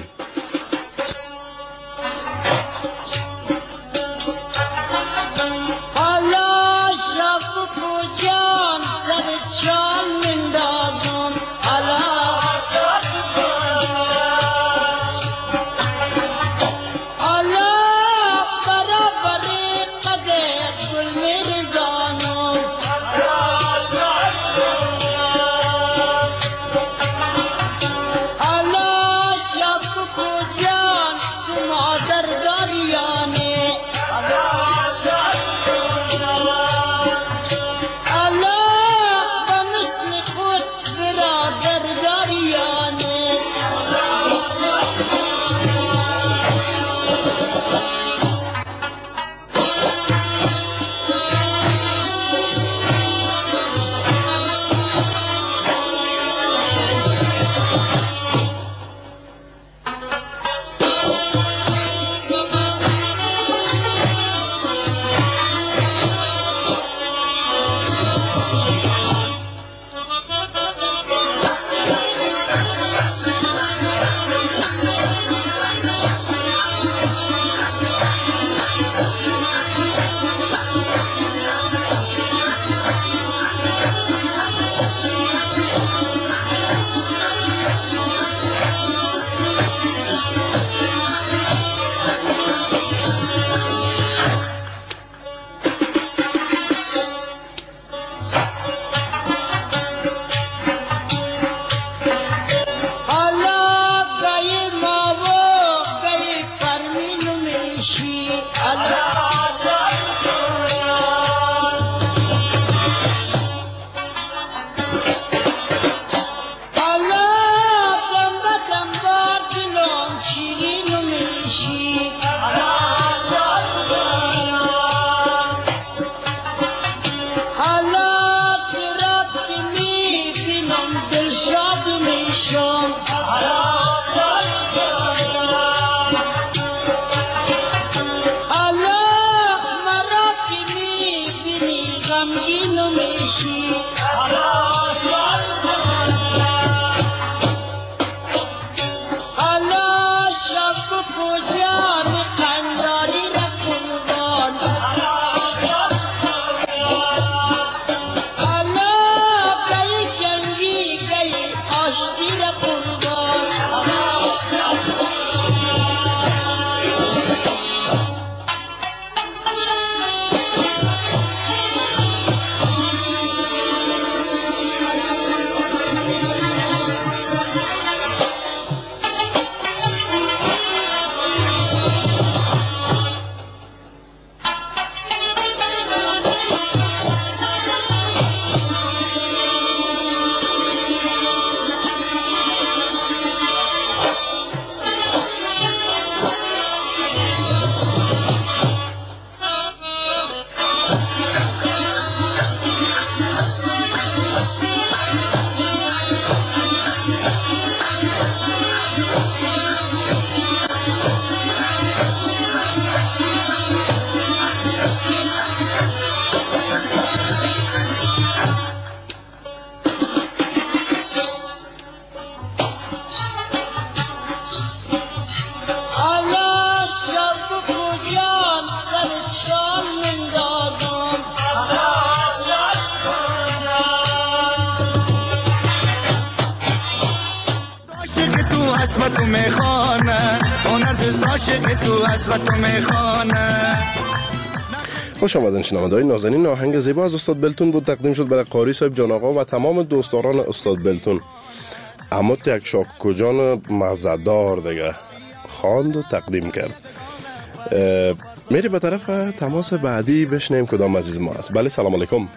اسم تو میخوانه هنر دوست عاشق تو اسم تو میخوانه. خوش آمدن شنونده‌های نازنین. آهنگ زیبا از استاد بلتون بود، تقدیم شد برای قاری صاحب جان آقا و تمام دوستداران استاد بلتون. اما یک شاکو جان مزدار دیگه خواند و تقدیم کرد. میری به طرف تماس بعدی بشنیم کدام عزیز ما است. بله سلام علیکم.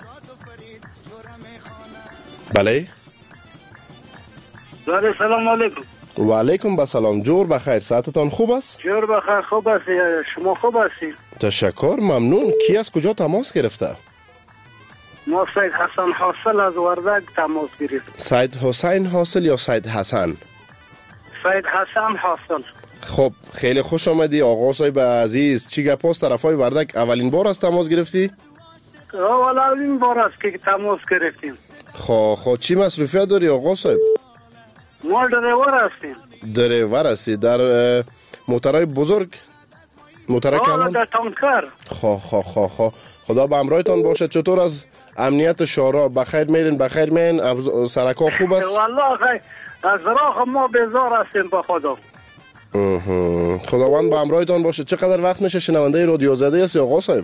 بله بله سلام علیکم. و علیکم بسلام. جور بخیر، ساعتتان خوب است؟ جور بخیر، خوب است. شما خوب هستید؟ تشکر، ممنون. کی از کجا تماس گرفته؟ ما سید حسن حاصل از وردک تماس گرفتیم. سید حسین حاصل یا سید حسن؟ سید حسن حاصل. خب خیلی خوش آمدی آقا صاحب عزیز. چی گپ است طرفای وردک؟ اولین بار از تماس گرفتی؟ اولین بار است که تماس گرفتیم. خب چی مصروفیت داری آقا صاحب؟ ما دریور هستیم. دریور هستی در موترهای بزرگ؟ موترهای کلان؟ در تانکر. خدا به همراهتان باشه. چطور از امنیت شورا؟ بخیر میرین بخیر مین؟ سرکا خوب است؟ والله خیر، از راه ما بیزار هستیم به خدا. خداوند به همراهتان باشه. چقدر وقت میشه شنونده رادیو زده هستی آقا صاحب؟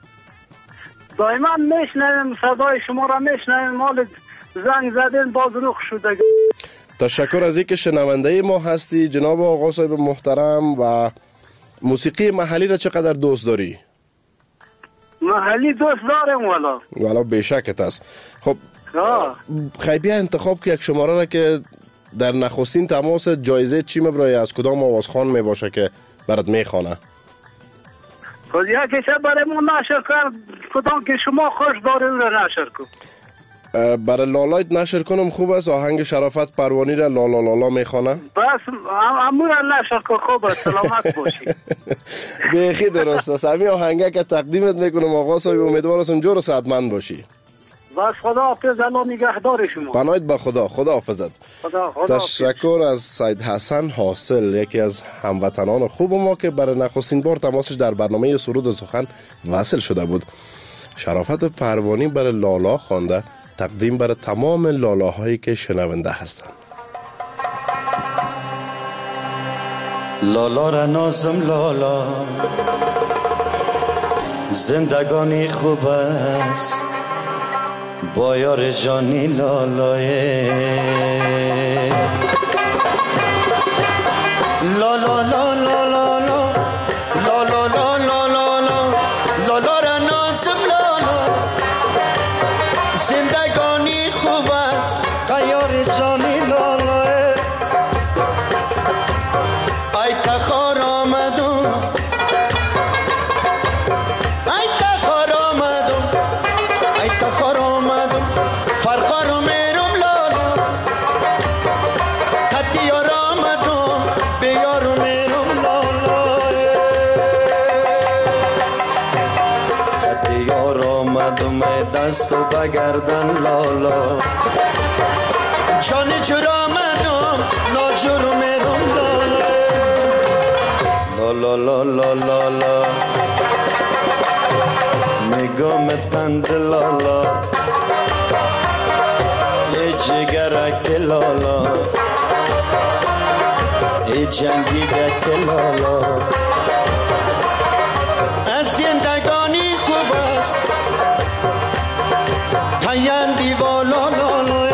دائما میشنویم صدای شما را میشنویم، مال زنگ زدین باز رخ شده. تشکر از اینکه شنونده ما هستی جناب آقا صاحب محترم. و موسیقی محلی را چقدر دوست داری؟ محلی دوست دارم والا بیشکت است. خب خیبیه انتخاب که یک شماره را که در نخستین تماس جایزه چی مبرای از کدام آوازخوان می باشه که برات میخوانه؟ خب یکیشه برای ما نشر کن، کدام که شما خوش دارین را نشر کن. برای لالایت نشر کنم خوب است. آهنگ شرافت پروانی را لالا لالا میخوانه؟ بس امو را نشر کن. خوب است، سلامت باشی. بیخی درست است. همین آهنگه که تقدیمت میکنم آقا صاحب، امیدوار هستم جور و صحتمند باشی. بس خدا حافظ، الله نگهدار شما. پناهت به خدا. خدا حافظت. خدا تشکر از سید حسن حاصل، یکی از هموطنان خوب ما که برای نخستین بار تماسش در برنامه سرود سخن وصل شده بود. شرافت پروانی برای لالا خوانده، تقدیم برای تمام لالاهایی که شنونده هستند. لالا را نازم لالا، زندگانی خوب است با یار جانی لالای. لالا لا لا لا لا لالا لا لا لا لا لالا را نازم لالا، زندگانی خوب است با یار جانی لالای. ای تخار آمدم، ای تخار آمدم، ای تخار آمدم، فرخارو میرم لالا. حتی یار آمدم، بیارو میرم لالا. حتی یار آمدم، دستو بگردن لالا. جانی جور آمدم، ناجورو میرم لالا. لا لا لا لا لا میگم تند لالا، ای جگرک لالا، ای جنگیدک لالا. از زندگانی خوب است تایندی والا لالا.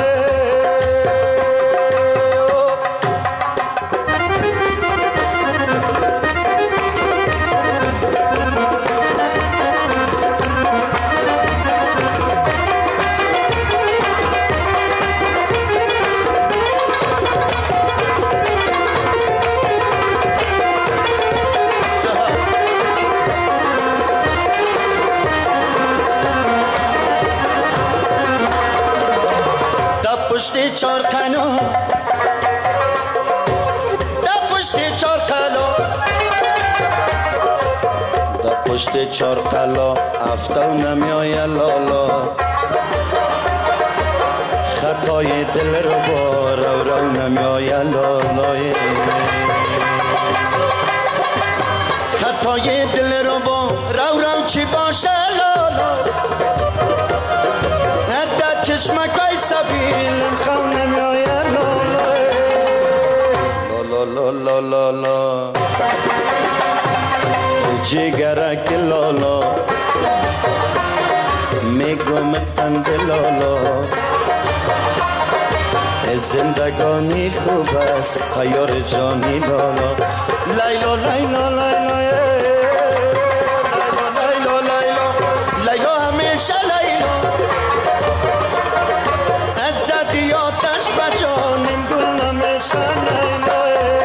پشت چار قنا، در پشت چار قلا، در پشت چار قلا افتو نمیای لالا. خطای دل رو با رو نمیای لالا. خطای دل رو با رو چی باشه لالا. چشمکای سبیل خون نمیای لالا. جگرک لالا میگم قند لالا زندگانی خوب است پیار جانی لالا لیلا لیلا لیلا لیلا لیلا لیلا همیشه لیلا از زدی آتش بجانیم گل همیشه لیلا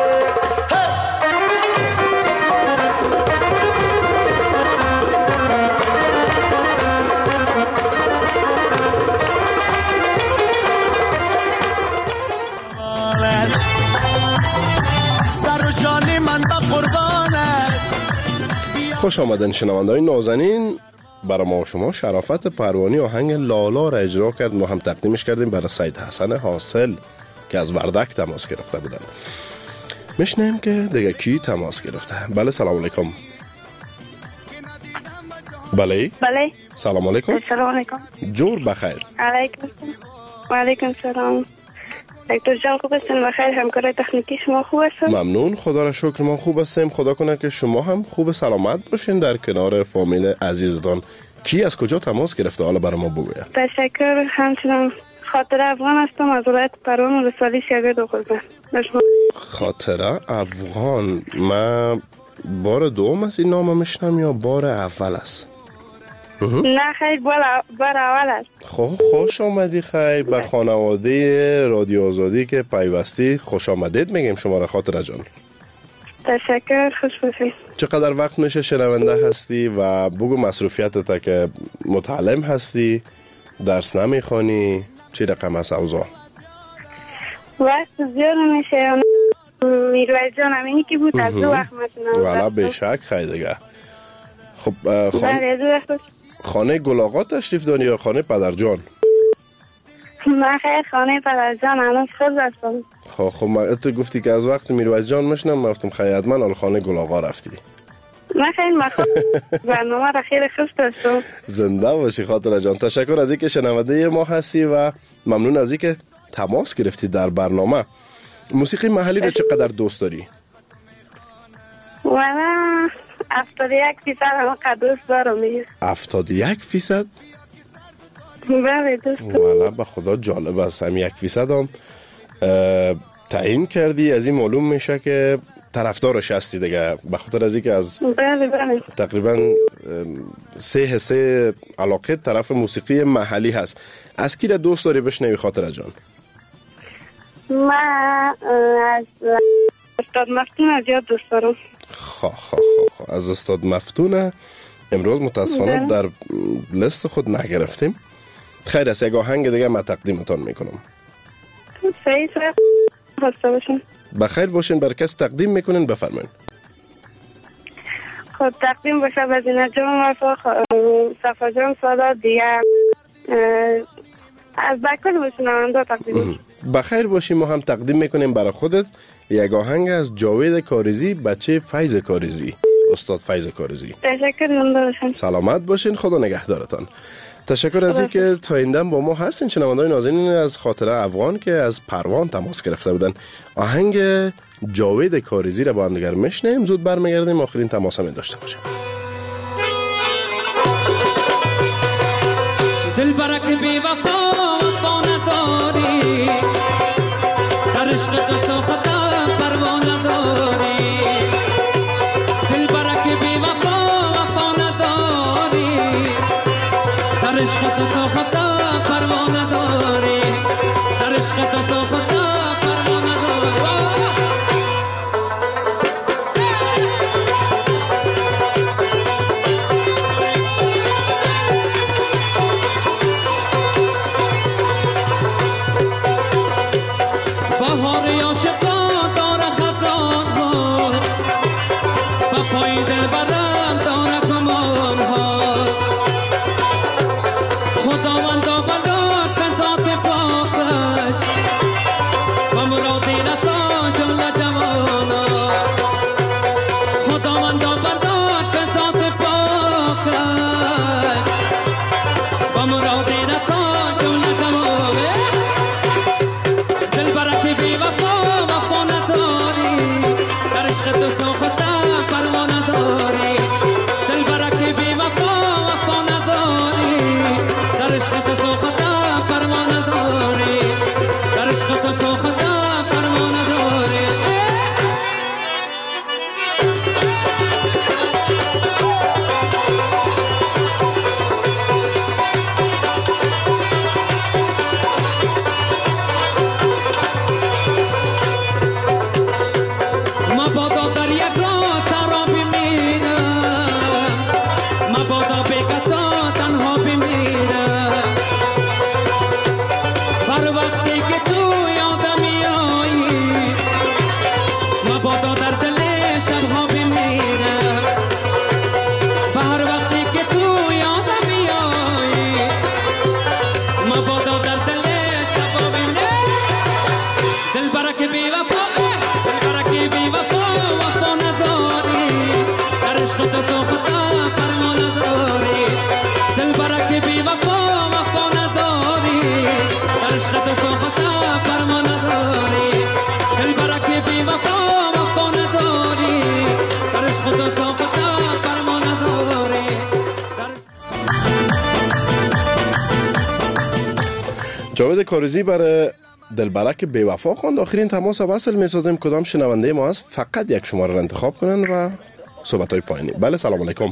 خوش آمدن شنونده‌های نازنین. برای ما و شما شرافت پروانی آهنگ لالا را اجرا کرد. ما هم تقدیمش کردیم برای سید حسن حاصل که از وردک تماس گرفته بودن. میشنیم که دیگه کی تماس گرفته. بله سلام علیکم. بله سلام علیکم. سلام علیکم. جور بخیر. علیکم و علیکم سلام. دکتر جان خوب هستین؟ بخیر. همکارای تکنیکی شما خوب هستن؟ ممنون، خدا را شکر ما خوب هستیم. خدا کنه که شما هم خوب سلامت باشین در کنار فامیل عزیزتان. کی از کجا تماس گرفته حالا برای ما بگوید؟ تشکر. همچنان خاطره افغان هستم از ولایت پروان رسالی شاگرد خوزن. خاطره افغان. من بار دوم از این نام میشنم یا بار اول است؟ نه خیلی بار اول است. خوش آمدی خیلی به خانواده رادیو آزادی که پیوستی خوش آمدید میگیم شما را خاطره جان. تشکر. خوش باشید. چقدر وقت میشه شنونده هستی و بگو مصروفیتت که متعلم هستی، درس نمیخوانی، چی رقم هست اوضاع؟ وقت زیاد میشه. میرویز جان همینی که بود از دو وقت مثلا. والا بشک خیلی دیگه. خب خانه گل آقا تشریف داری یا خانه پدر جان؟ من خیلی خانه پدر جان هنوز خود هستم. خب من تو گفتی که از وقت میرویز جان میشنم، من گفتم خیلی من خانه گل آقا رفتی. من خیلی برنامه را خیلی خوب داشتم. زنده باشی خاطره جان. تشکر از اینکه شنونده ما هستی و ممنون از اینکه تماس گرفتی در برنامه. موسیقی محلی رو چقدر دوست داری؟ والا 71% هم دوست دارم. 71%؟ بله دوست دارم. والا به خدا جالب است. هم 1% هم تعیین کردی. از این معلوم میشه که طرفدارش هستی دیگه، به خاطر از اینکه از بله تقریبا 3 حصه علاقه طرف موسیقی محلی هست. از کی را دوست داری بشنوی خاطره جان؟ من از استاد مفتون زیاد دوست دارم. از استاد مفتون امروز متاسفانه در لیست خود نگرفتیم. خیر است، یک آهنگ دیگه من تقدیمتان میکنم. صحیح خواسته باشین. بخیر باشین. بر کس تقدیم میکنین بفرمایید. خب تقدیم باشه به زینت جان و صفا جان سادا دیگه از بکل باشین هم تقدیم. بخیر باشیم. ما هم تقدیم میکنیم برای خودت یک آهنگ از جاوید کاریزی، بچه فیض کاریزی، استاد فیض کاریزی. تشکر. زنده باشین. سلامت باشین. خدا نگهدارتان. تشکر از اینکه تا این دم با ما هستین. شنونده‌های نازنین از خاطره افغان که از پروان تماس گرفته بودن، آهنگ جاوید کاریزی را با هم دیگر میشنیم. زود برمیگردیم آخرین تماس هم داشته باشیم. دل برک بی وفا وفا نداری، در عشق تو ساخته پروا نداری. دل برک بی وفا وفا نداری، در عشق تو ساخته پروا نداری، در عشق تو ساخته پروا نداری. بهار عاشقان داره خزان ها، با پای دل برم داره گمان ها. خداوندا بلاد فضات پاکش بی وفا وفا نداری در عشق تو ساخته پروا نداری دلبرک بی وفا وفا نداری در عشق تو ساخته پروا نداری. جاوید کاروزی برای دلبرک بی وفا خواند. آخرین تماس وصل می‌سازیم. کدام شنونده ما هست فقط یک شماره را انتخاب کنن و صحبت‌های پایانی. بله سلام علیکم.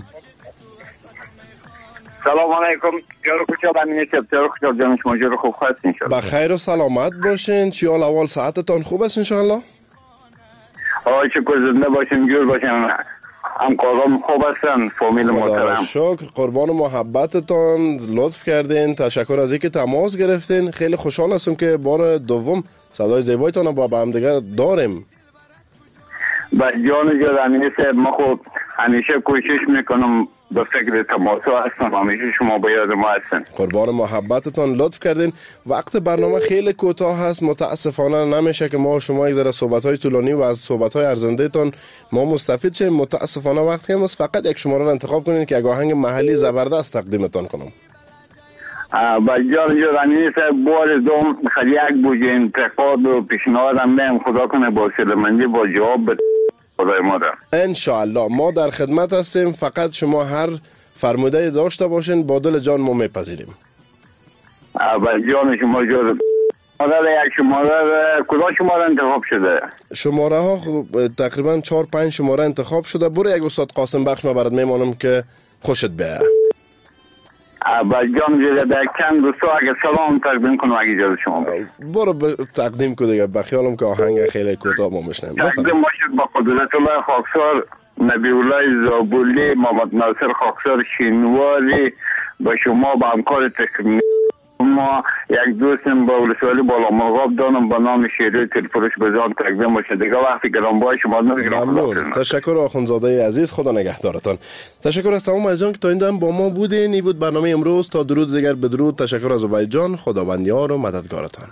سلام علیکم. جارو خوشحال امینی صاحب. جارو خوشحال جان شما جارو خوب هست ان شاء الله. بخیر و سلامت باشین. چی حال اول ساعتتان خوب است ان شاء الله؟ آقای شکر زنده باشین جور باشین. همکارام خوب هستن فامیل محترم. شکر قربان محبتتان لطف کردین. تشکر از اینکه تماس گرفتین. خیلی خوشحال هستم که بار دوم صدای زیبایتان رو با هم دیگر داریم. با جان جان امینی صاحب ما خود همیشه کوشش میکنم به فکر تماسا هستم. همیشه شما با یاد ما هستن. قربان محبتتان لطف کردین. وقت برنامه خیلی کوتاه هست. متاسفانه نمیشه که ما شما یک ذره صحبت‌های طولانی و از صحبت‌های ارزنده تان ما مستفید شیم. متاسفانه وقت کم است. فقط یک شماره را انتخاب کنین که یک آهنگ محلی زبردست تقدیمتان کنم. با جان جان امینی صاحب بار دوم خیلی یک بوجه انتقاد و پیشنهادم میم خدا کنه با سلمندی با جواب خدای مادر. انشاءالله ما در خدمت هستیم. فقط شما هر فرموده داشته باشین با دل جان ما میپذیریم. با جان شما جان مادر یک شماره کدام شماره انتخاب شده؟ شماره ها تقریبا 4-5 شماره انتخاب شده. برو یک استاد قاسم بخش ما برات میمانم که خوشت بیایه. با جان جان در کم دوستا اگه سلام تقدیم کنم اگه اجازه شما برو تقدیم کن دیگه. بخیالم که آهنگ خیلی کوتاه ما میشنیم. تقدیم باشد با قدرت الله خاکسار، نبی الله زابولی، محمد ناصر خاکسار شینواری، با شما با همکار تکنیکی ما یک دوستم با ولسوالی بالا مرغاب دانم با نام شیری تلفروش بزان تقدیم باشه دیگه. وقتی گرانبهای شما ممنون. تشکر آخوندزاده عزیز. خدا نگهدارتان. تشکر از تمام عزیزان که تا این دم با ما بودین. این بود برنامه امروز. تا درود دیگر بدرود. تشکر از عبید جان. خداوندیار و مددگارتان.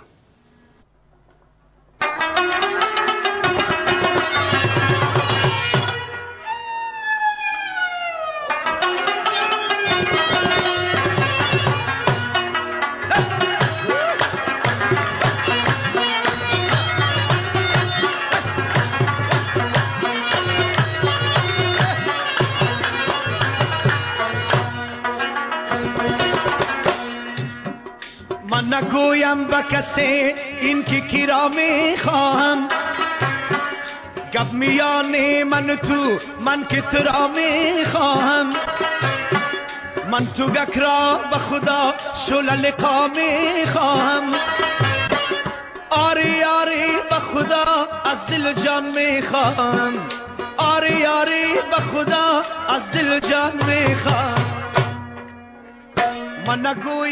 نگویم با کسی این که کی را میخواهم گپ میانه من تو من که تو را میخواهم من تو گک را به خدا شل لقا میخواهم آری آری به خدا از دل جان میخواهم آری آری به خدا از دل جان میخواهم من نگویم